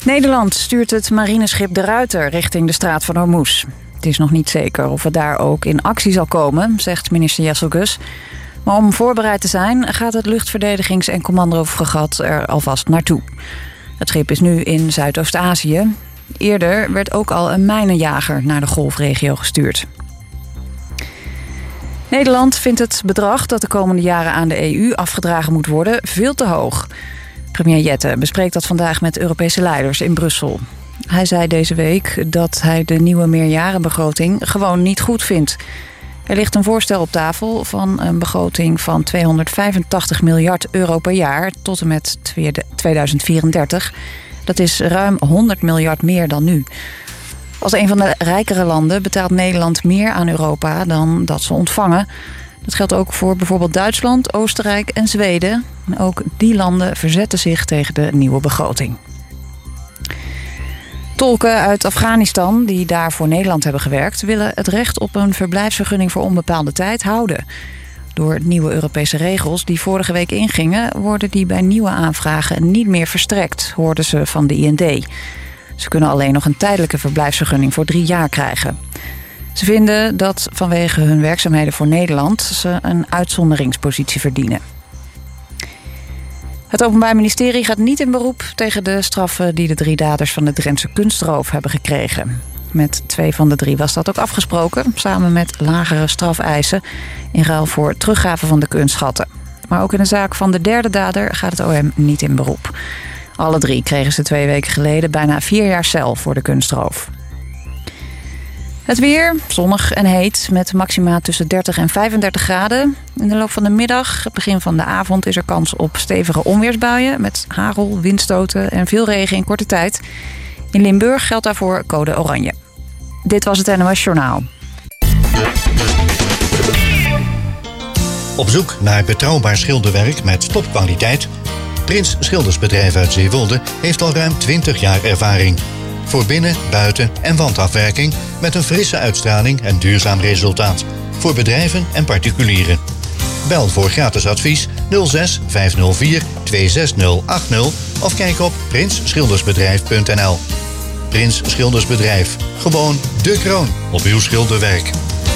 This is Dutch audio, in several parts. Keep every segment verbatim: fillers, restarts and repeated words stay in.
Nederland stuurt het marineschip De Ruiter richting de Straat van Hormuz. Het is nog niet zeker of het daar ook in actie zal komen, zegt minister Jesselgus. Maar om voorbereid te zijn gaat het luchtverdedigings- en commandofregat er alvast naartoe. Het schip is nu in Zuidoost-Azië. Eerder werd ook al een mijnenjager naar de golfregio gestuurd. Nederland vindt het bedrag dat de komende jaren aan de E U afgedragen moet worden veel te hoog. Premier Jette bespreekt dat vandaag met Europese leiders in Brussel. Hij zei deze week dat hij de nieuwe meerjarenbegroting gewoon niet goed vindt. Er ligt een voorstel op tafel van een begroting van tweehonderdvijfentachtig miljard euro per jaar tot en met tweeduizend vierendertig. Dat is ruim honderd miljard meer dan nu. Als een van de rijkere landen betaalt Nederland meer aan Europa dan dat ze ontvangen. Dat geldt ook voor bijvoorbeeld Duitsland, Oostenrijk en Zweden. Ook die landen verzetten zich tegen de nieuwe begroting. Tolken uit Afghanistan die daar voor Nederland hebben gewerkt willen het recht op een verblijfsvergunning voor onbepaalde tijd houden. Door nieuwe Europese regels die vorige week ingingen, worden die bij nieuwe aanvragen niet meer verstrekt, hoorden ze van de I N D. Ze kunnen alleen nog een tijdelijke verblijfsvergunning voor drie jaar krijgen. Ze vinden dat vanwege hun werkzaamheden voor Nederland ze een uitzonderingspositie verdienen. Het Openbaar Ministerie gaat niet in beroep tegen de straffen die de drie daders van de Drentse kunstroof hebben gekregen. Met twee van de drie was dat ook afgesproken, samen met lagere strafeisen in ruil voor teruggave van de kunstschatten. Maar ook in de zaak van de derde dader gaat het O M niet in beroep. Alle drie kregen ze twee weken geleden bijna vier jaar cel voor de kunstroof. Het weer, zonnig en heet, met maxima tussen dertig en vijfendertig graden. In de loop van de middag, het begin van de avond, is er kans op stevige onweersbuien met hagel, windstoten en veel regen in korte tijd. In Limburg geldt daarvoor code oranje. Dit was het N O S Journaal. Op zoek naar betrouwbaar schilderwerk met topkwaliteit? Prins Schildersbedrijf uit Zeewolde heeft al ruim twintig jaar ervaring. Voor binnen-, buiten- en wandafwerking met een frisse uitstraling en duurzaam resultaat. Voor bedrijven en particulieren. Bel voor gratis advies nul zes vijf nul vier twee zes nul acht nul of kijk op prins schildersbedrijf punt n l. Prins Schildersbedrijf. Gewoon de kroon op uw schilderwerk.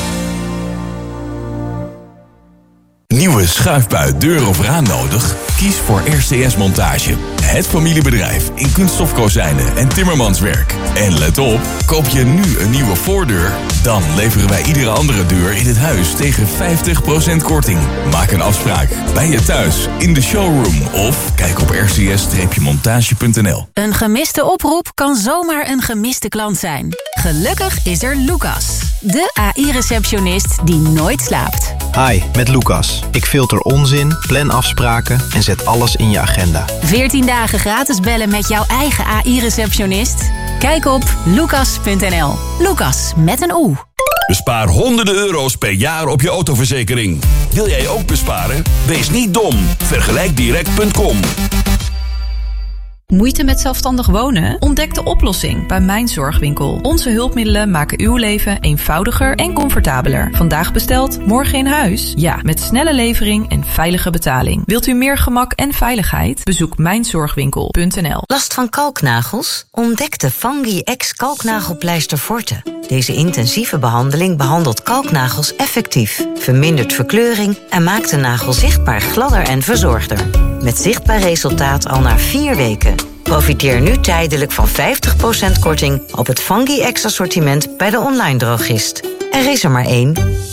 Nieuwe schuifbui, deur of raam nodig? Kies voor R C S Montage. Het familiebedrijf in kunststofkozijnen en timmermanswerk. En let op, koop je nu een nieuwe voordeur, dan leveren wij iedere andere deur in het huis tegen vijftig procent korting. Maak een afspraak bij je thuis, in de showroom of kijk op r c s montage punt n l. Een gemiste oproep kan zomaar een gemiste klant zijn. Gelukkig is er Lucas, de A I-receptionist die nooit slaapt. Hi, met Lucas. Ik filter onzin, plan afspraken en zet alles in je agenda. veertien dagen gratis bellen met jouw eigen A I-receptionist? Kijk op lucas punt n l. Lucas met een O. Bespaar honderden euro's per jaar op je autoverzekering. Wil jij ook besparen? Wees niet dom. vergelijk direct punt com. Moeite met zelfstandig wonen? Ontdek de oplossing bij Mijn Zorgwinkel. Onze hulpmiddelen maken uw leven eenvoudiger en comfortabeler. Vandaag besteld, morgen in huis? Ja, met snelle levering en veilige betaling. Wilt u meer gemak en veiligheid? Bezoek mijn zorgwinkel punt n l. Last van kalknagels? Ontdek de Fungi X kalknagelpleister Forte. Deze intensieve behandeling behandelt kalknagels effectief, vermindert verkleuring en maakt de nagel zichtbaar gladder en verzorgder. Met zichtbaar resultaat al na vier weken. Profiteer nu tijdelijk van vijftig procent korting op het Fungi X assortiment bij de online drogist. Er is er maar één.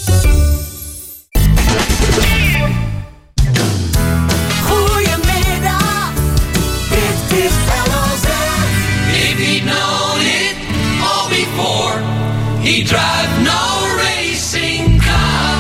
Goedemiddag, dit is L O Z. If he'd known it all before, he'd drive no racing car.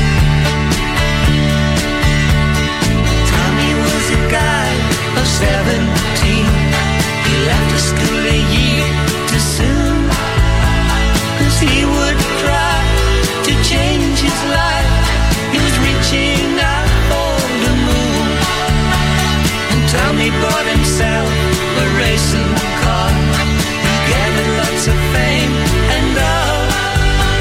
Tommy was a guy of seventeen. He left the school a year too soon, 'cause he would try to change his life. He was reaching out for the moon. And Tommy bought himself a racing car. He gave it lots of fame and love.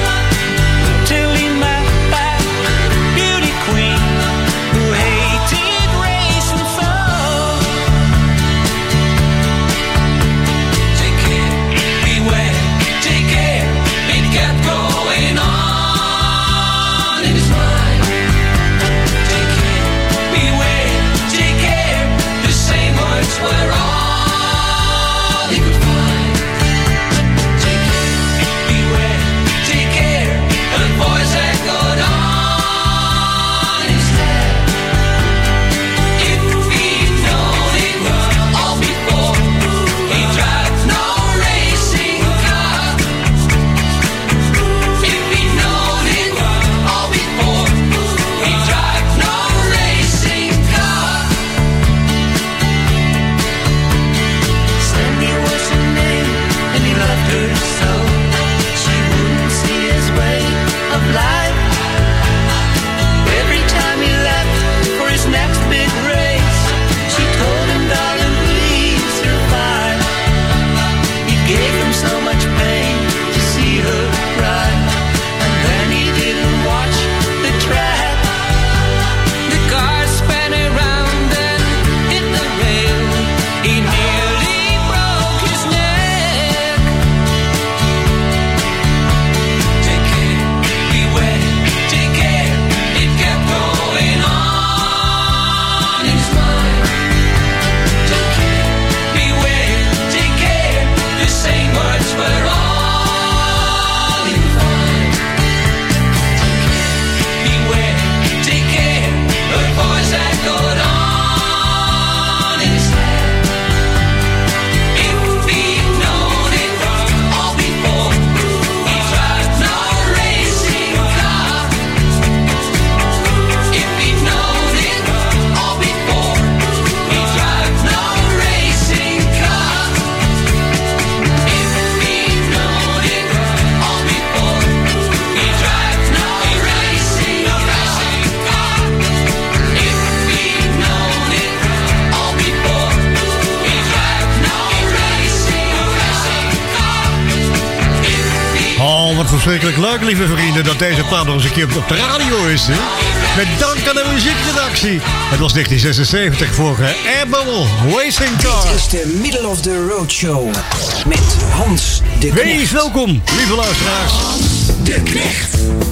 verschrikkelijk leuk, lieve vrienden, dat deze plaat nog eens een keer op de radio is. Hè? Met dank aan de muziekredactie. Het was negentien zesenzeventig voor Airbubble, Racing Car. Dit is de Middle of the Road Show met Hans de Knecht. Wees welkom, lieve luisteraars. Hans de Knecht.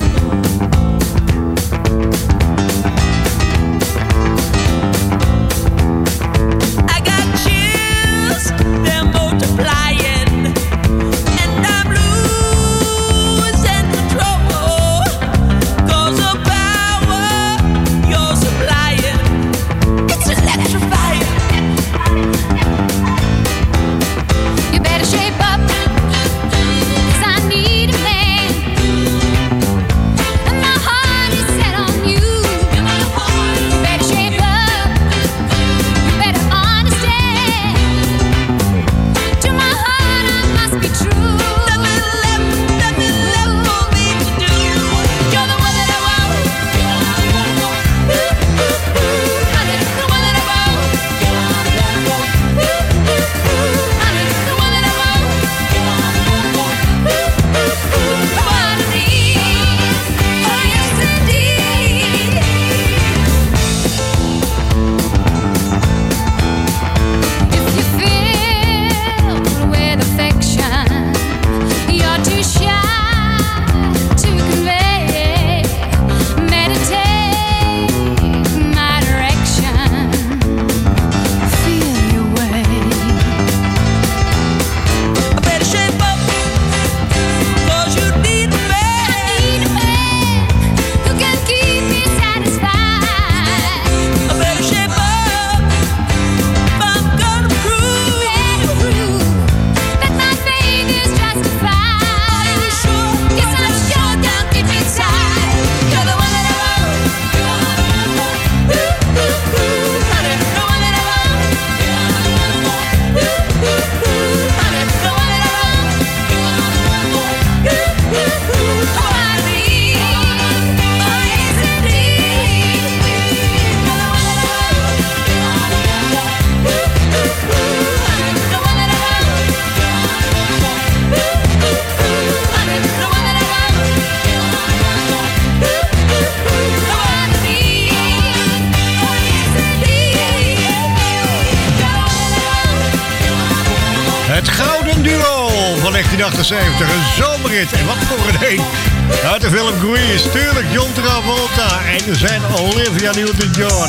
achtenzeventig, een zomerrit. En wat voor een heen. Uit de film Grease. Tuurlijk, John Travolta. En zijn Olivia Newton-John.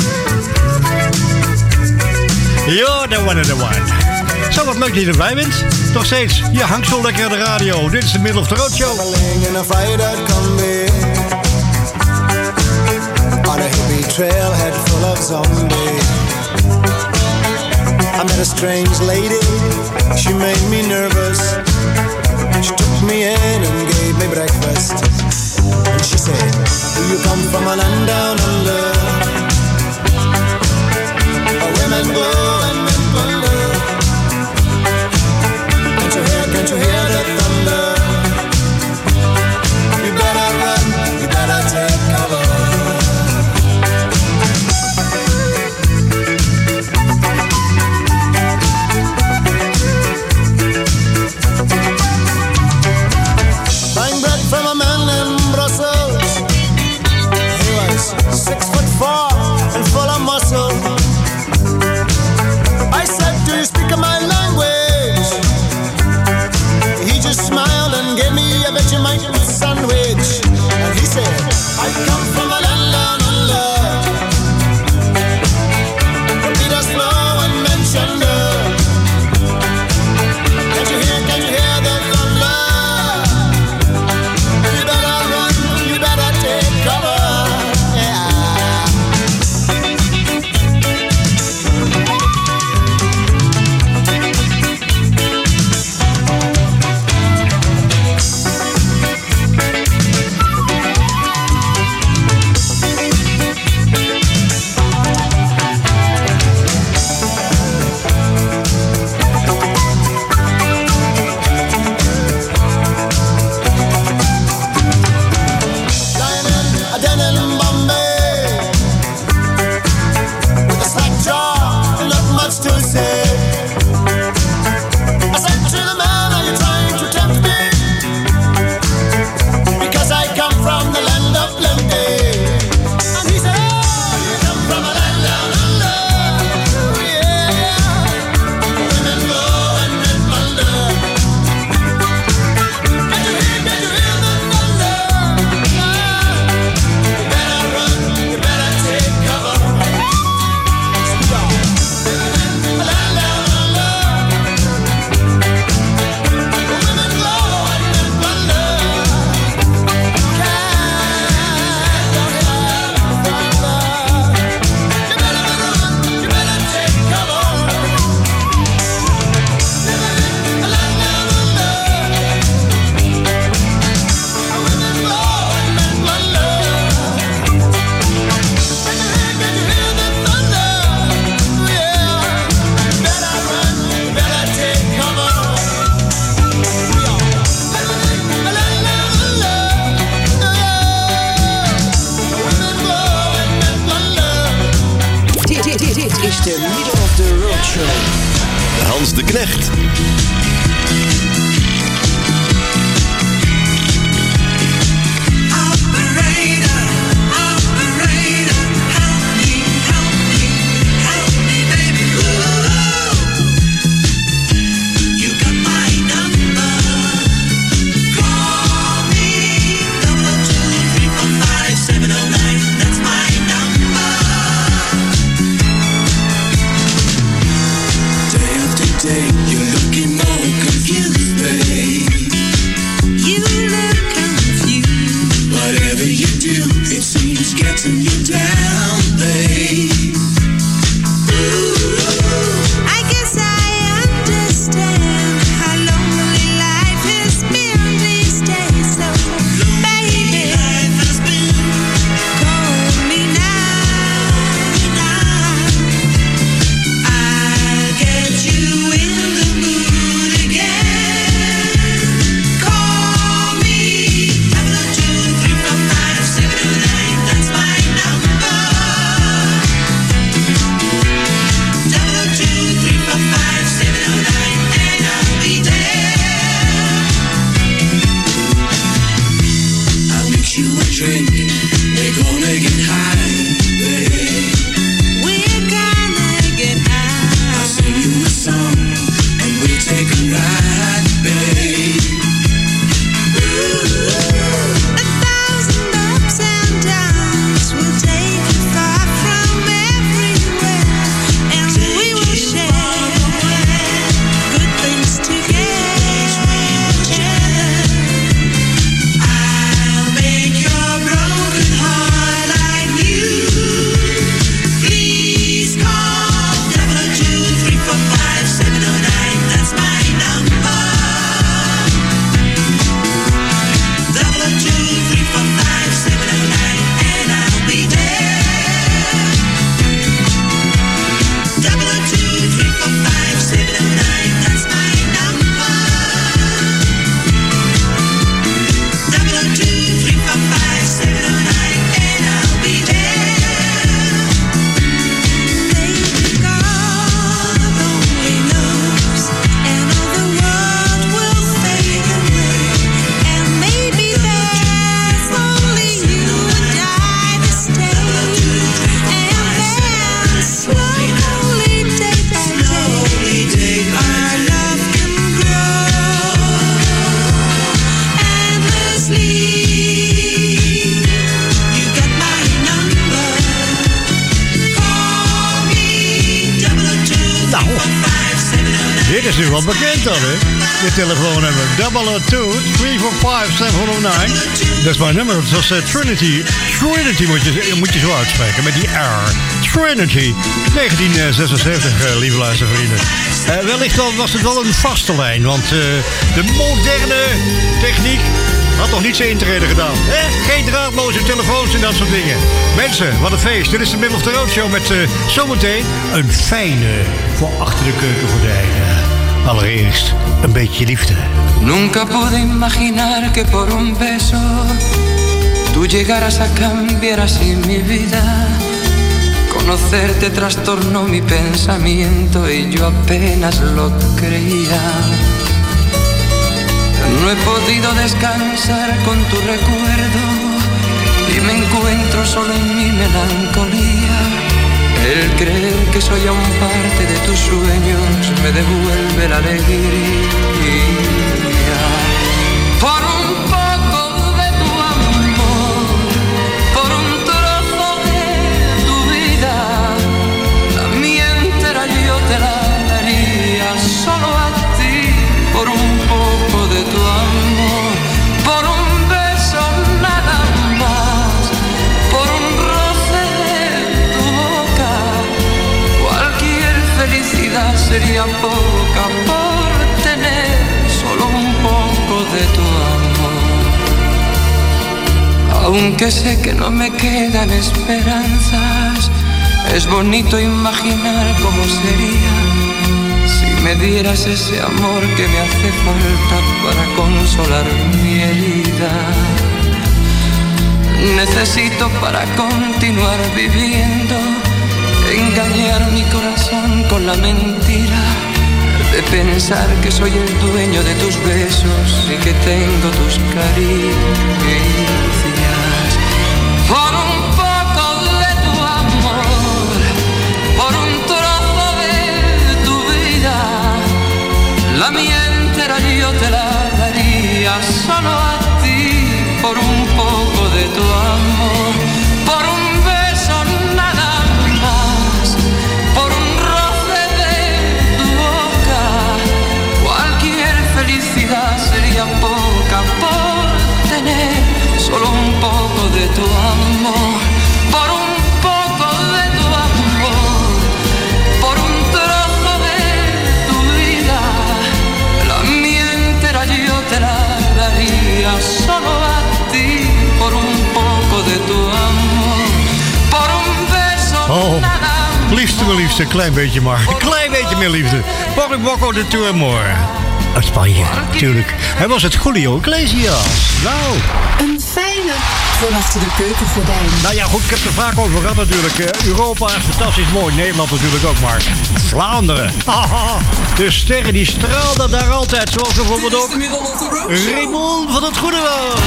You're the one and the one. Zo, wat leuk dat je erbij bent. Nog steeds, je hangt zo lekker aan de radio. Dit is de Middle of the Road Show. On a hippie trailhead full of zombies. I met a strange lady, she made me nervous. She took me in and gave me breakfast. And she said, do you come from a land down under? Where women go and men wonder. Can't you hear, can't you hear the thunder? You better run, you better take cover. From a man in Brussels, he was six foot is nu wel bekend dan, hè? Je telefoonnummer. double oh two, three four five, seven oh nine. Dat is mijn nummer. Dat is uh, Trinity. Trinity moet je, moet je zo uitspreken, met die R. Trinity. negentien zesenzeventig, uh, lieve luistervrienden. Uh, wellicht wel, was het wel een vaste lijn, want uh, de moderne techniek had nog niet zijn intrede gedaan. Eh? Geen draadloze telefoons en dat soort dingen. Mensen, wat een feest. Dit is de Middle of the Road Show met uh, zometeen een fijne voor achter de keukengordijnen. Allereerst een beetje liefde. Nunca pude imaginar que por un beso tú llegaras a cambiar así mi vida. Conocerte trastornó mi pensamiento y yo apenas lo creía. No he podido descansar con tu recuerdo y me encuentro solo en mi melancolía. El creer que soy aún parte de tus sueños me devuelve la alegría. Por un poco de tu amor, por un trozo de tu vida, la mía entera yo te la daría solo a ti. Por un poco de tu amor, por un beso nada más, por un roce de tu boca, cualquier felicidad sería poca por tener solo un poco de tu amor. Aunque sé que no me quedan esperanzas, es bonito imaginar cómo sería si me dieras ese amor que me hace falta para consolar mi herida. Necesito para continuar viviendo engañar mi corazón con la mentira de pensar que soy el dueño de tus besos y que tengo tus caricias. Por un poco de tu amor, por un trozo de tu vida, la mía entera yo te la daría solo a ti. Por un poco de tu amor, por un beso nada más, por un roce de tu boca, cualquier felicidad sería poca por tener solo un poco de tu amor, por un poco de tu amor, por un trozo de tu vida, la mía entera yo te la daría solo a ti, por un poco de tu amor, por un beso oh. nada. Liefste, mijn liefste, een klein beetje maar. Een klein beetje meer liefde. Por Bocco de Tu Amor. Uit Spanje, natuurlijk. Hij was het Julio Iglesias. Nou. Een fijne voor achter de keukengordijn. Nou ja, goed, ik heb het er vaak over gehad natuurlijk. Europa is fantastisch mooi. Nederland natuurlijk ook, maar Vlaanderen. Haha, de sterren die straalden daar altijd. Zoals bijvoorbeeld ook Raymond van het Goede Woud.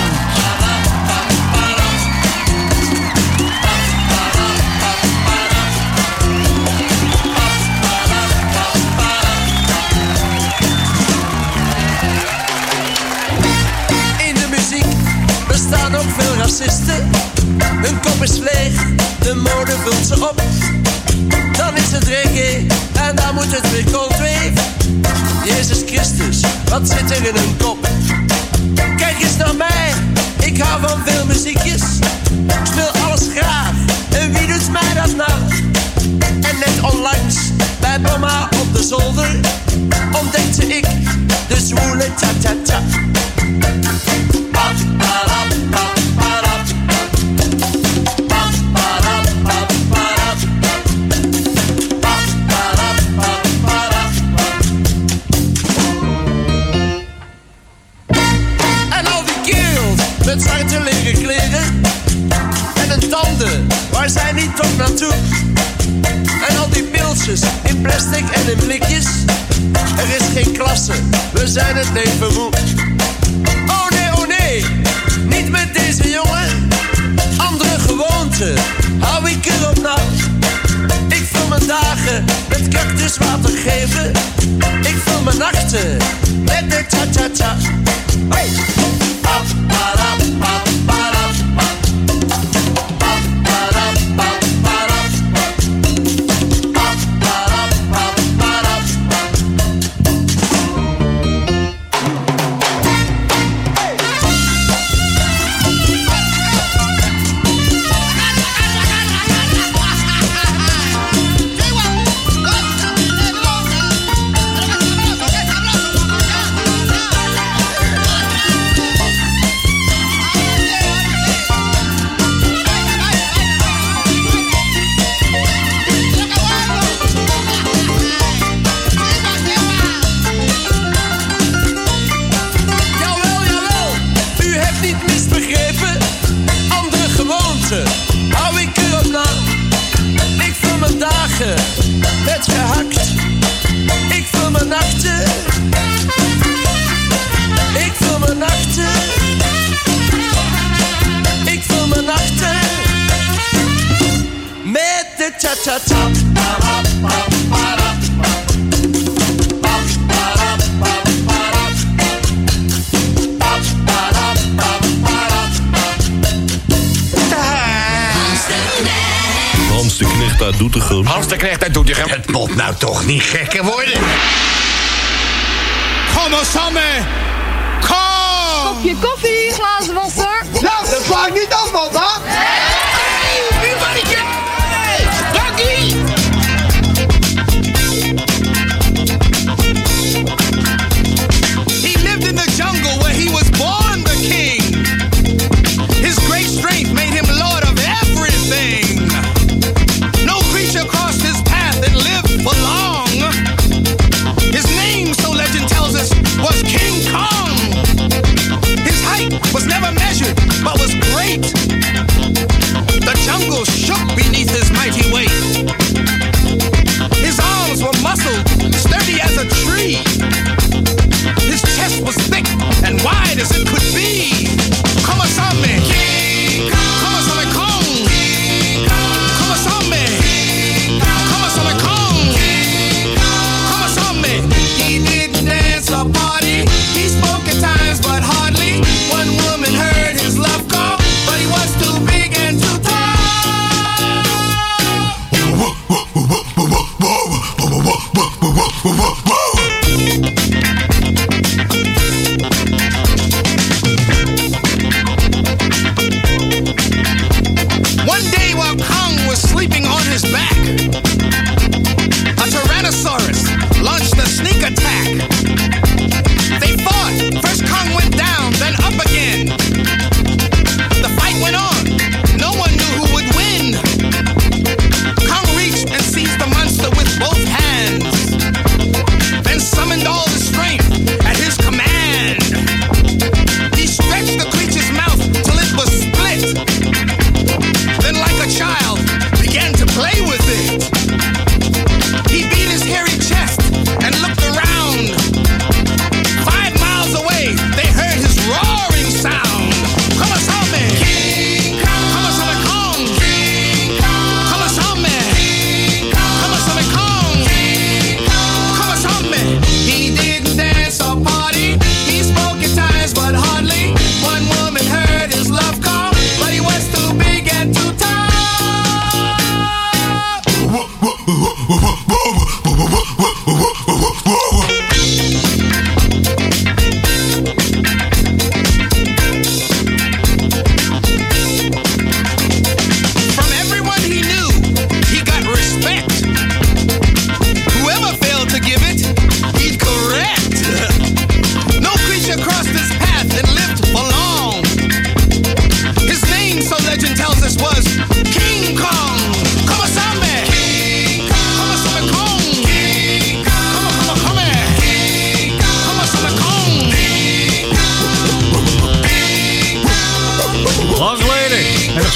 Er staan ook veel racisten. Hun kop is leeg, de mode vult ze op. Dan is het reggae en dan moet het weer coldwave. Jezus Christus, wat zit er in hun kop? Kijk eens naar mij, ik hou van veel muziekjes. Ik speel alles graag, en wie doet mij dat nou? En net onlangs, bij mama op de zolder, ontdekte ik de zwoele ta-ta-ta. Met zwarte leren kleren en een tanden, waar zijn die toch naartoe? En al die pilsjes in plastic en in blikjes. Er is geen klasse, we zijn het leven moe. Oh nee, oh nee, niet met deze jongen. Andere gewoonten, hou ik erop na. Ik vul mijn dagen met cactuswater geven. Ik vul mijn nachten met de cha-cha-cha. Hey! Hou ik erop na. Ik vul mijn dagen met gehakt. Ik vul mijn nachten. Ik vul mijn nachten. Ik vul mijn nachten met de cha-cha-cha. Hans de Knecht uit Doetinchem. Hans de Knecht uit Doetinchem. Het moet nou toch niet gekker worden. Kom maar samen. Kom. Kopje koffie, glazen wasser. Nou, dat sla ik niet af, man, hè? Hey, nu ben ik je. Dankie. He lived in the jungle where he was born the king. His great strength made him lord of everything. No creature crossed his path and lived for long. His name, so legend tells us, was King Kong. His height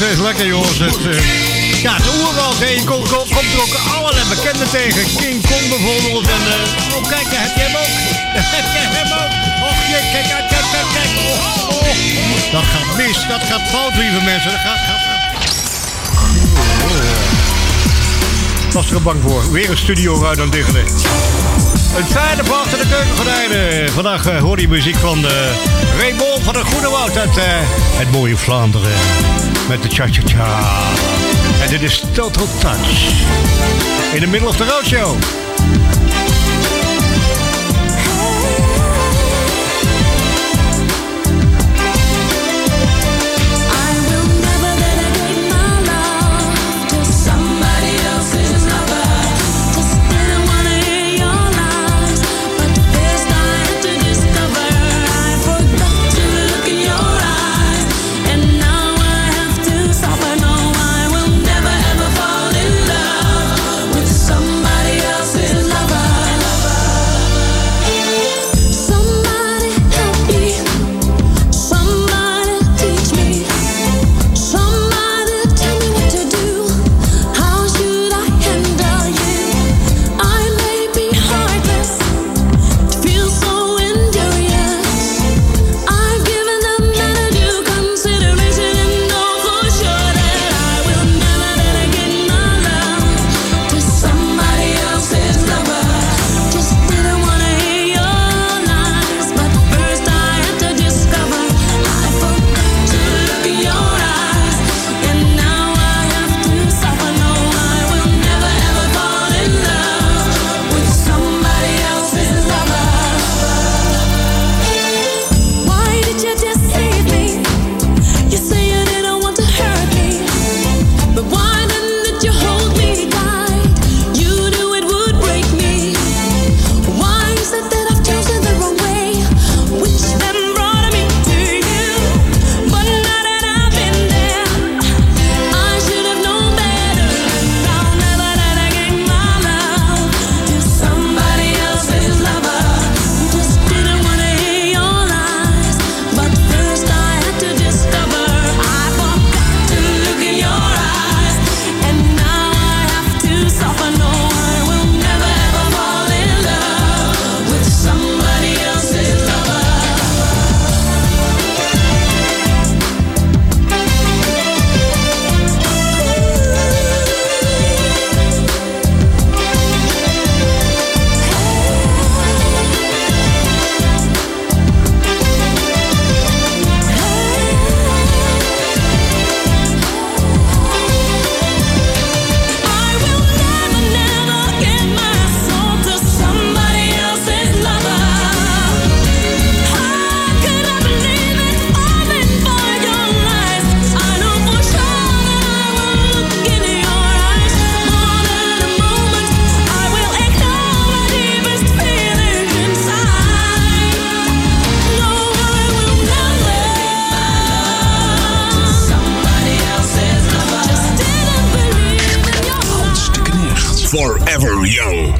is lekker, jongens. Het, uh, ja, het oerwoud. Hè. Je komt, komt, komt er ook allerlei bekenden tegen. King Kong bijvoorbeeld. En, uh, oh, kijk, heb je hem ook? Heb je hem ook? Och, kijk, kijk, kijk, kijk, kijk, kijk. Oh, oh. Dat gaat mis, dat gaat fout, lieve mensen. Dat gaat... gaat, gaat. Was er bang voor. Weer een studio uit aan dichten. Een fijne voor achter de keukengordijnen. Vandaag uh, hoor je muziek van uh, Raymond van de Groene Woud uit uh, het mooie Vlaanderen. Met de cha-cha-cha. En dit is Total Touch. In the middle of the roadshow. Forever Young.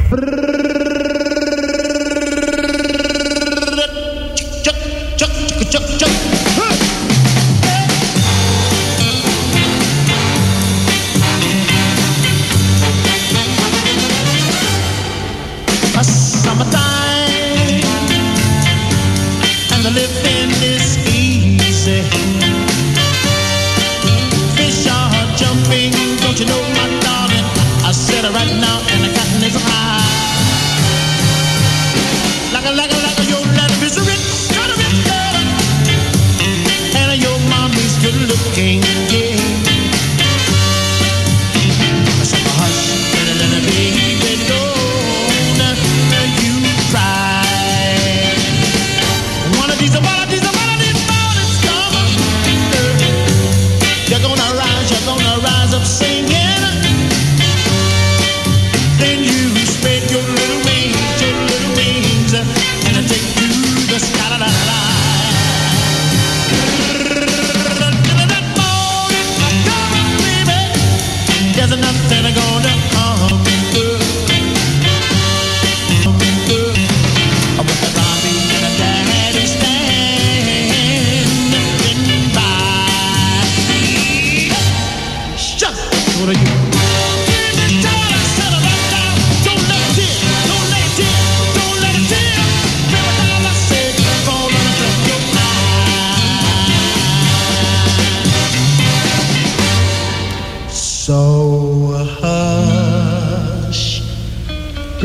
One of these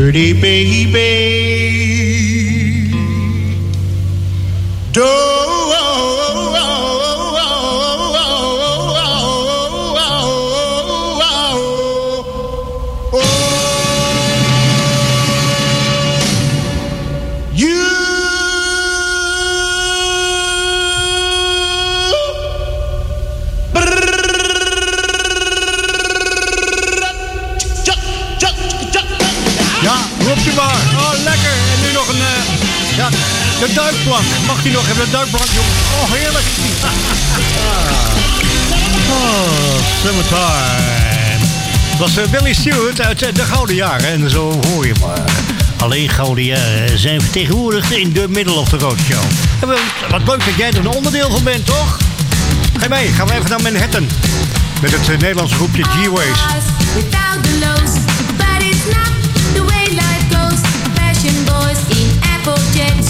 Pretty baby, do de duikplank. Mag die nog hebben, de duikplank, jongen. Oh, heerlijk. Oh, summertime. Dat was uh, Billy Stewart uit uh, de Gouden Jaren. En zo hoor je maar. Alleen Gouden Jaren zijn vertegenwoordigd in de Middle of the Road Show. En wat leuk dat jij er een onderdeel van bent, toch? Ga mee, gaan we even naar Manhattan. Met het uh, Nederlandse groepje G-Ways. Without the lows, but it's not the way life goes. Fashion boys in Apple jets.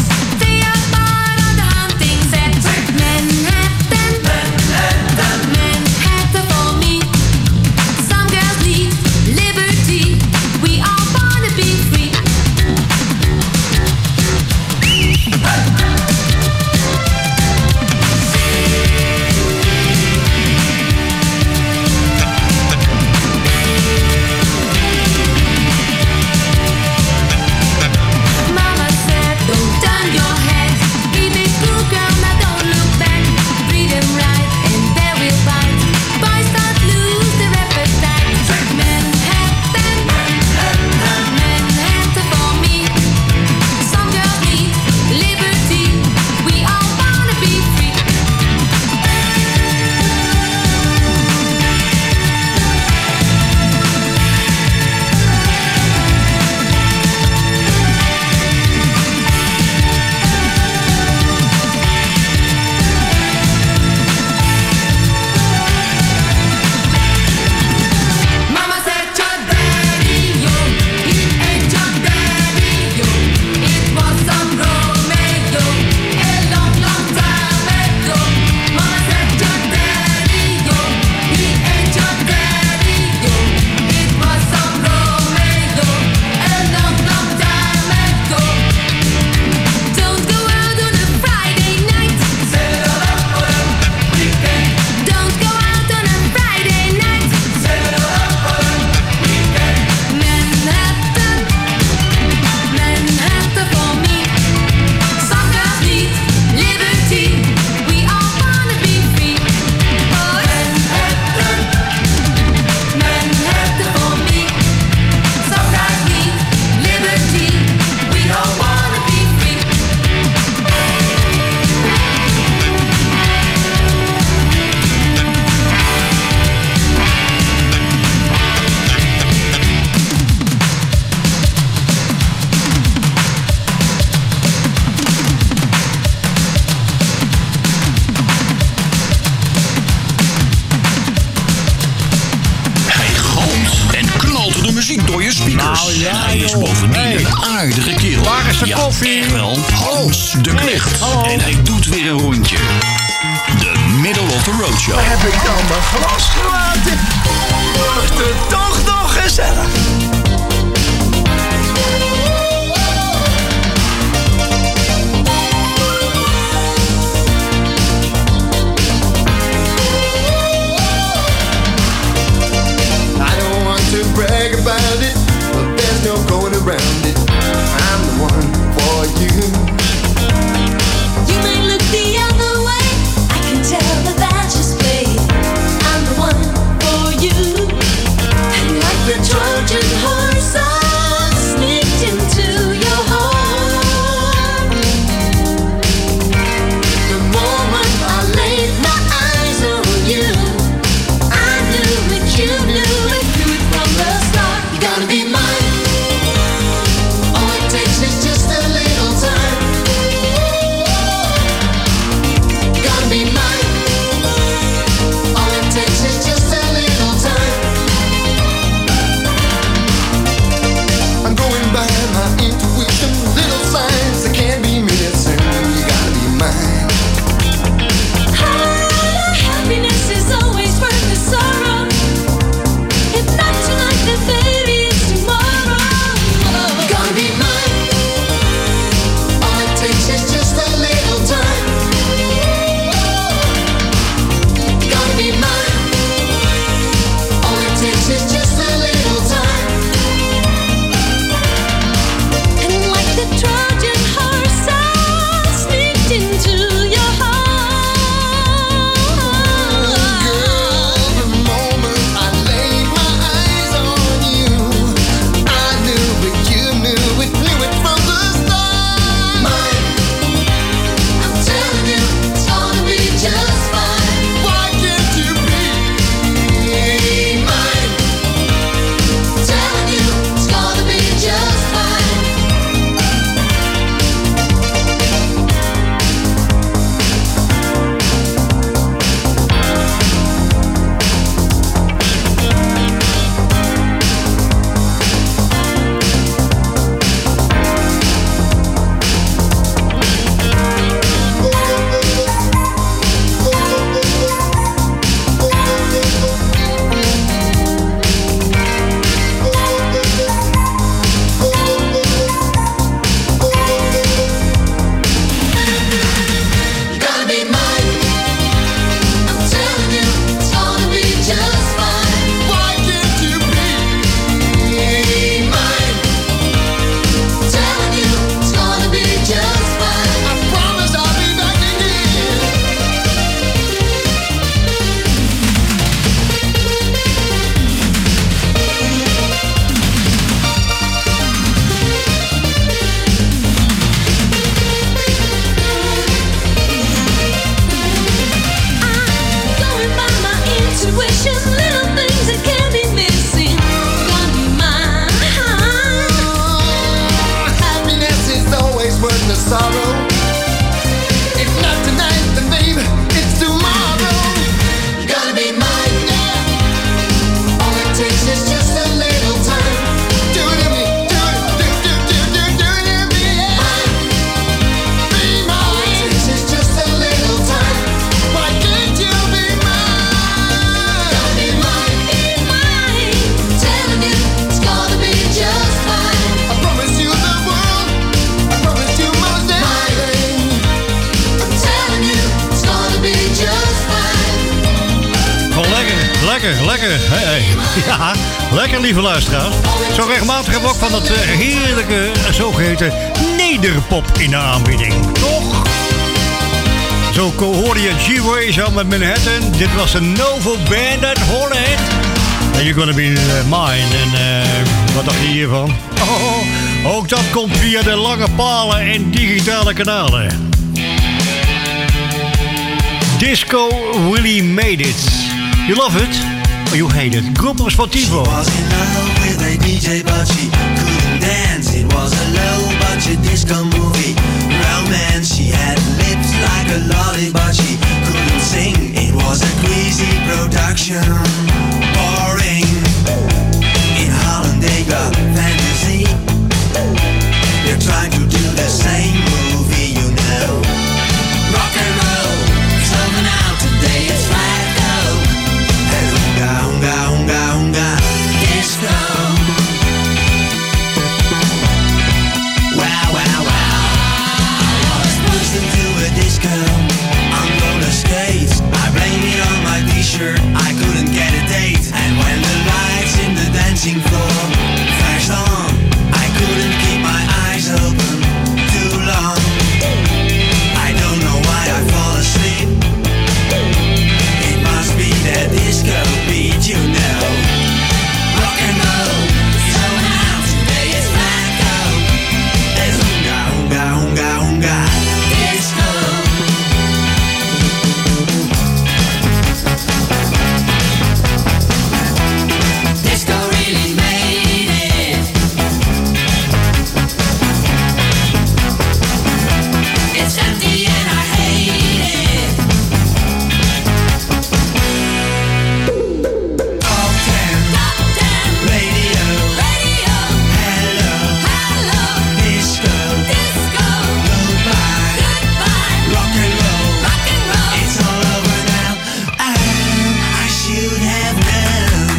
Echt wel, Hans de Knecht. Hey, en hij doet weer een rondje. De Middle of the Road Show. Waar heb ik dan mijn glas gelaten? Wordt het toch nog gezellig? I don't want to brag about it, but there's no going around it. I'm the one for you. You may look the other way, I can tell that that's just play. I'm the one for you. And like the Trojan lekker, lekker. Hey, hey. Ja, lekker lieve luisteraars. Zo regelmatig hebben we ook van dat uh, heerlijke, uh, zogeheten nederpop in de aanbieding. Toch? Zo hoorde je G-Way samen met Manhattan. Dit was een Novo Band uit Holland. And You're Gonna Be uh, Mine. En uh, wat dacht je hiervan? Oh, ook dat komt via de lange palen en digitale kanalen. Disco Really Made It. You love it or you hate it? Grupo Sportivo. She was in love with a D J but she couldn't dance. It was a low budget disco movie. Romance, she had lips like a lolly but she couldn't sing. It was a greasy production. Boring. In Holland they got fantasy. They're trying to do the same movie, you know. Rock and roll, it's over now, today it's flat though. And unga, unga, unga, unga, disco. Wow, wow, wow. I was pushed into a disco on roller skates. I blame it on my t-shirt, I couldn't get a date. And when the lights in the dancing floor flashed on, I couldn't keep my eyes open too long. I don't know why I fall asleep. It must be that disco beat, you know. Rock and roll, so now today it's black out. There's unga, unga, unga, unga, disco. Disco really made it. It's empty and I hate it. Top ten, top ten, radio, radio, hello, hello, disco, disco, goodbye, goodbye, rock and roll, rock and roll. It's all over now. Oh, I should have known.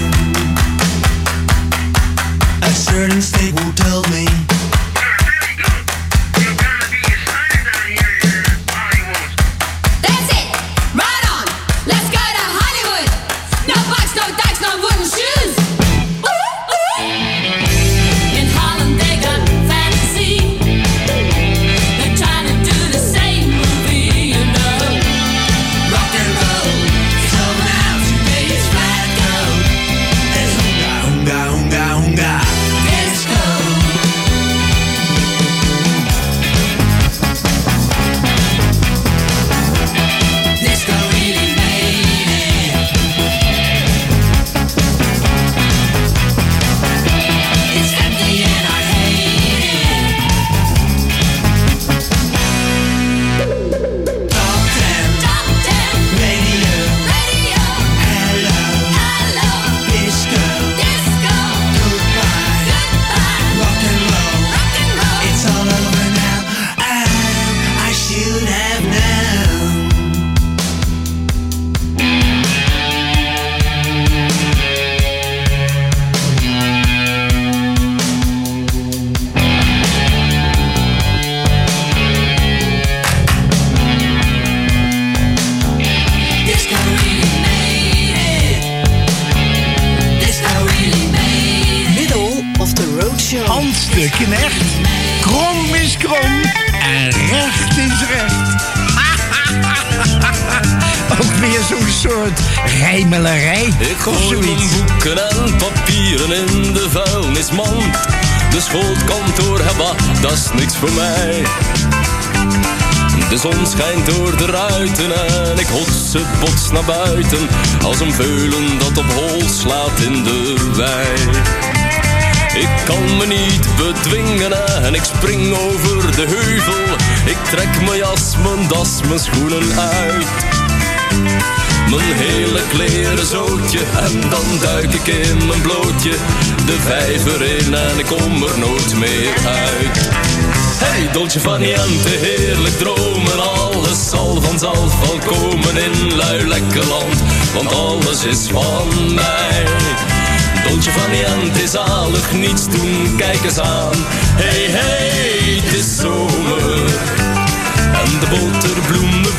A certain staple told me. That's it! Right on! Let's go to Hollywood! No bucks, no dykes, no wooden shoes! In Holland they got fantasy. They're trying to do the same movie, you know. Rock and roll, it's over now, today it's flat gold. There's unga, unga, unga, unga, disco. Disco really made it. It's empty and I hate it. Top ten, Top ten, radio, radio, hello, hello, disco, disco, goodbye, goodbye, rock and roll. rock and roll. It's all over now. Oh, I should have known. Disco really made it. Disco really made it. Middle of the Roadshow. Hans de Knecht. Krom is krom. En recht is recht. Ook weer zo'n soort rijmelerij. Ik of gooi mijn zoiets. boeken en papieren in de vuilnismand. De schoolkantoor, hebba, dat is niks voor mij. De zon schijnt door de ruiten en ik hotse bots naar buiten. Als een veulen dat op hol slaat in de wei. Ik kan me niet bedwingen en ik spring over de heuvel. Ik trek mijn jas, mijn das, mijn schoenen uit. Mijn hele kleren zootje en dan duik ik in mijn blootje de vijver in en ik kom er nooit meer uit. Hey, dolce van niente, heerlijk dromen, alles zal vanzelf wel komen in lui lekker land, want alles is van mij. Dolce van niente, zalig, niets doen, kijk eens aan. Hey, hey, het is zomer en de boterbloemen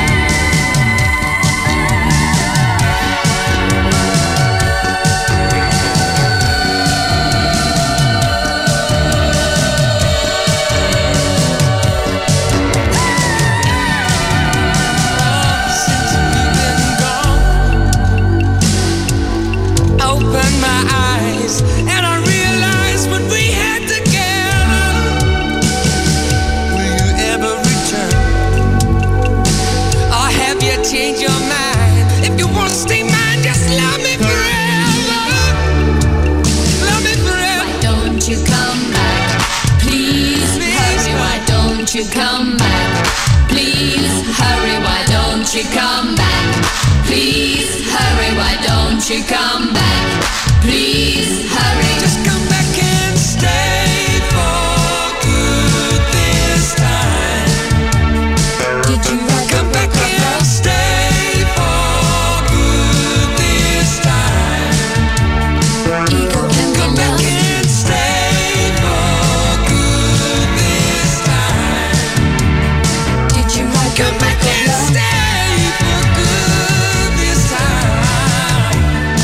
don't you come back? Please hurry, why don't you come back? Please hurry, why don't you come back? Please hurry. Just come back and stay for good this time. Did you write Come back and stay for good this time. Ego and Come back and stay for good this time. Did you write Come back and stay for good this time.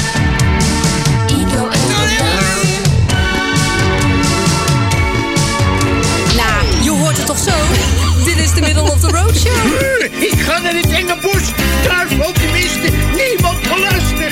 Ego and Nou, je hoort het toch zo? Dit is de Middle of the Road Show. Ik ga naar het enge bos. Daar woont tenminste niemand geluisterd.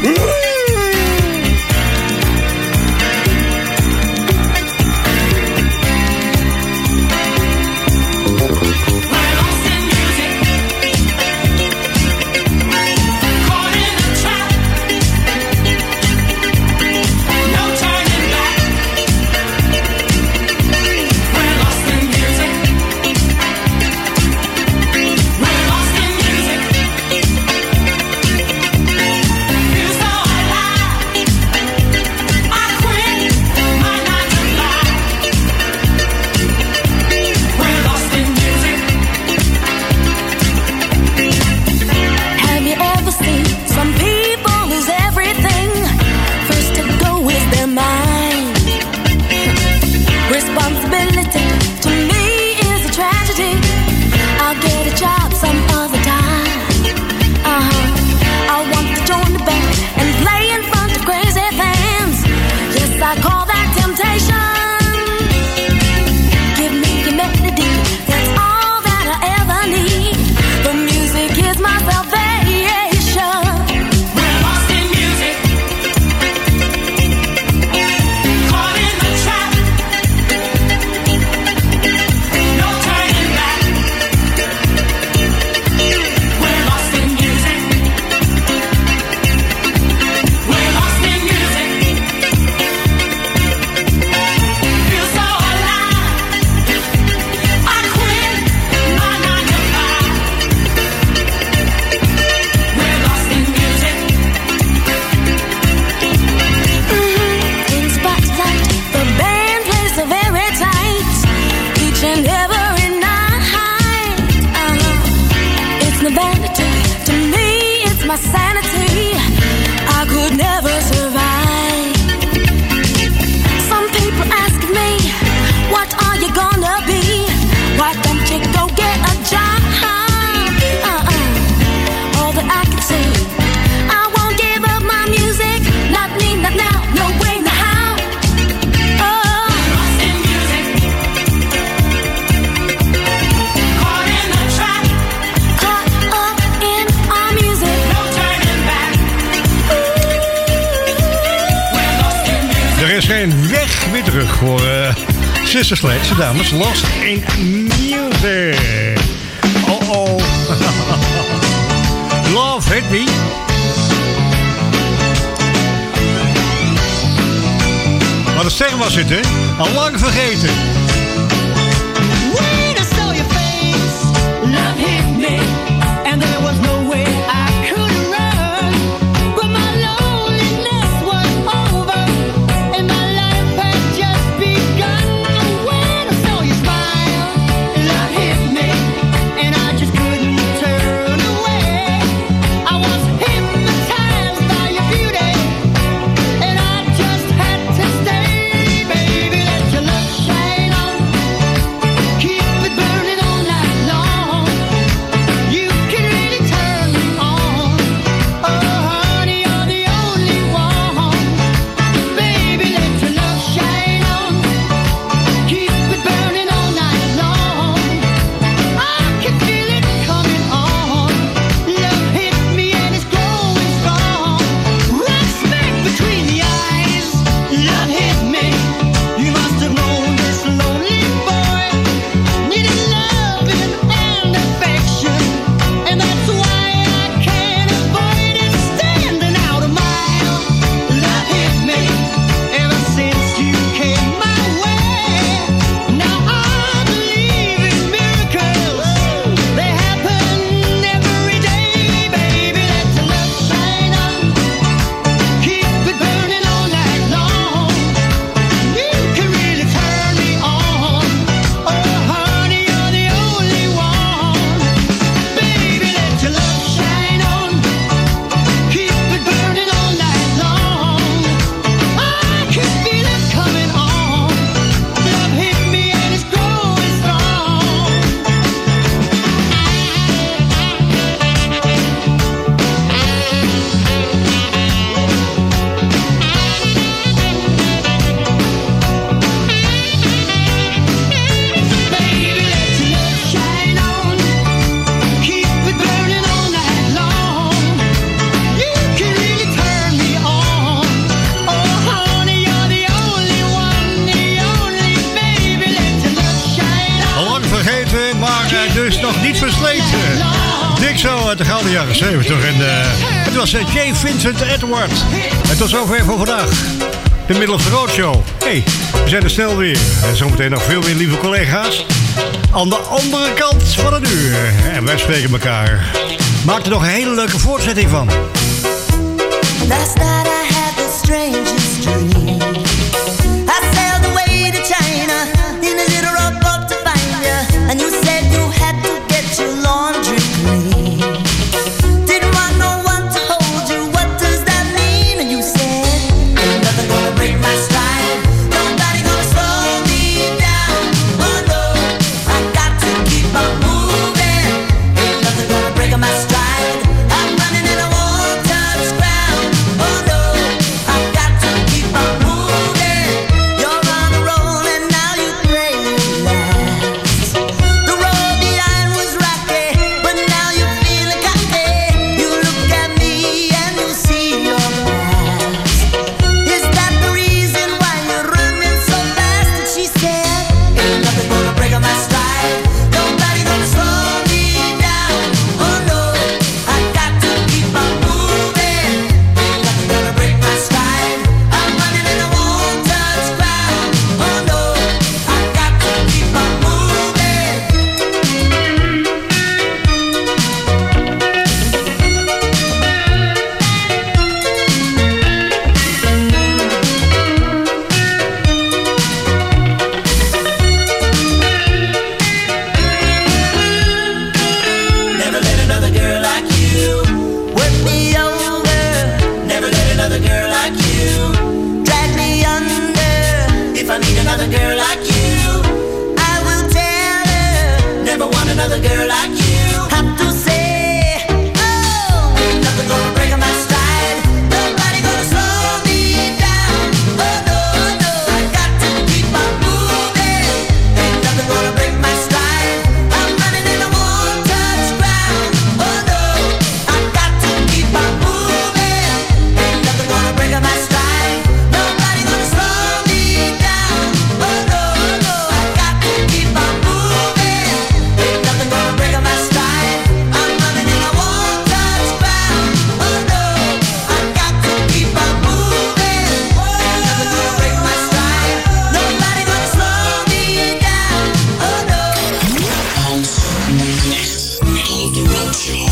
Have you ever seen some people lose everything? First to go is their mind. Responsibility to me is a tragedy. I'll get a job some other time. Uh-huh. I want to join the band and play in front of crazy fans. Yes, I call that temptation. Give me your melody, that's all that I ever need. The music is my salvation. We're lost in music, caught in the trap. No turning back. We're lost in music. We're lost in music. Feel so alive. I quit my nine to five. We're lost in music. In spotlight, the band plays so very tight, each and every night. Uh-huh. It's no vanity to me, it's my sanity. I could never survive. Some people ask me, what are you gonna be? Why don't you go get a job? Uh-uh. All that I can say, I won't give up my music. Not me, not now, no way, no how. Oh, lost in music, caught in the trap, caught up in our music. No turning back. We're lost in music. Er is geen weg meer terug voor uh, Sister Sledge, dames. Lost in music. Oh oh. Love hit me. Wat een ster was het, hè? Al lang vergeten. When I saw your face, love hit me, and there was no way I could run. But my loneliness was over, and my life had just begun. When I saw you smile, love hit me, and I just couldn't turn away. I was hypnotized by your beauty, and I just had to stay. Baby, let your love shine is nog niet versleten. Dik zo uit de gouden jaren zeventig. En uh, het was uh, J. Vincent Edward. En tot zover voor vandaag. De Middle of the Road Show. Hey, we zijn er snel weer. En zometeen nog veel meer lieve collega's. Aan de andere kant van het uur. En wij spreken elkaar. Maak er nog een hele leuke voortzetting van. Last night I had the strangest dream. I sailed away to China in a little rowboat to find you. And you said you had to get your laundry clean. Didn't want no one to hold you, what does that mean? And you said, ain't nothing gonna break my stride. Nobody gonna slow me down. Oh no, I got to keep on moving. Ain't nothing gonna break my stride. I'm running and I won't touch ground. Oh no, I got to keep on moving. You're on a roll and now you pray you last. The road behind was rocky, but now you're feeling cocky. You look at me and you see your past. Is that the reason why you're running so fast? And she said, ain't nothing gonna break my stride. Nobody gonna slow me down. Oh no, I got to keep on moving. Ain't nothing gonna break my stride. I'm running and I won't touch ground. Oh no, I got to keep on moving. Never let another girl like you work me over. Never let another girl like you drag me under. If I meet another girl like you, I will tell her. Never want another girl like you. Have to say, oh, ain't nothing gonna break my stride. Nobody gonna slow me down. Oh no, no, I got to keep on moving. Ain't nothing gonna break my stride. I'm running and I won't touch ground. Oh no, I got to keep on moving. Ain't nothing gonna break my stride. Nobody gonna slow me down. Oh no, no, I got to keep on moving. Ain't nothing gonna break my stride. I'm running and I won't touch ground. Oh no, I got to keep on moving. Ain't nothing gonna break my stride. Nobody gonna slow me down. Oh no. Hans Echt Middle of the Road Show.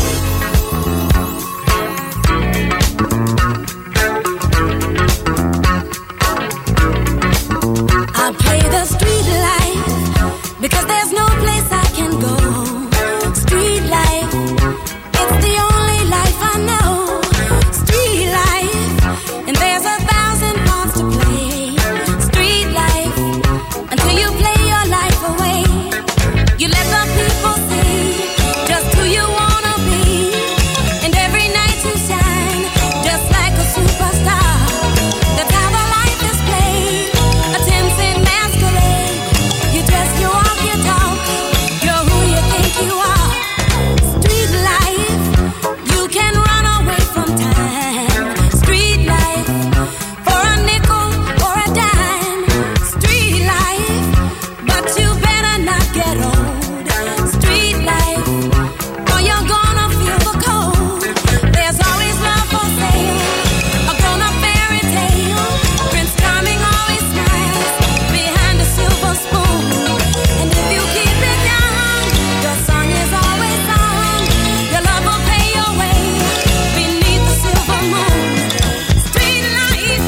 I play the street life because there's no place I can go. Street life, it's the only life I know. Street life, and there's a thousand parts to play. Street life, until you play your life away. You let the people see just who you wanna be. And every night you shine, just like a superstar. That's how the life is played. A ten-cent masquerade. You dress, you walk, you talk. You're who you think you are. Street life, you can run away from time. Street life, for a nickel or a dime. Street life, but you better not get old. Street life, or you're gonna feel the cold. There's always love for sale, a grown-up fairy tale. Prince Charming always smiles behind a silver spoon. And if you keep it young, your song is always sung. Your love will pay your way beneath the silver moon. Street life,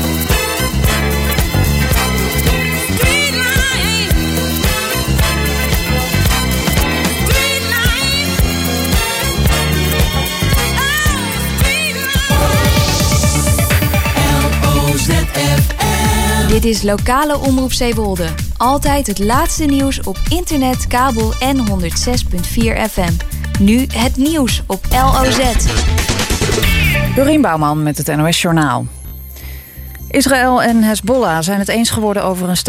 street life, street life. Dit is lokale omroep Zeewolde. Altijd het laatste nieuws op internet, kabel en honderd zes komma vier F M. Nu het nieuws op L O Z. Dorien Bouwman met het N O S Journaal. Israël en Hezbollah zijn het eens geworden over een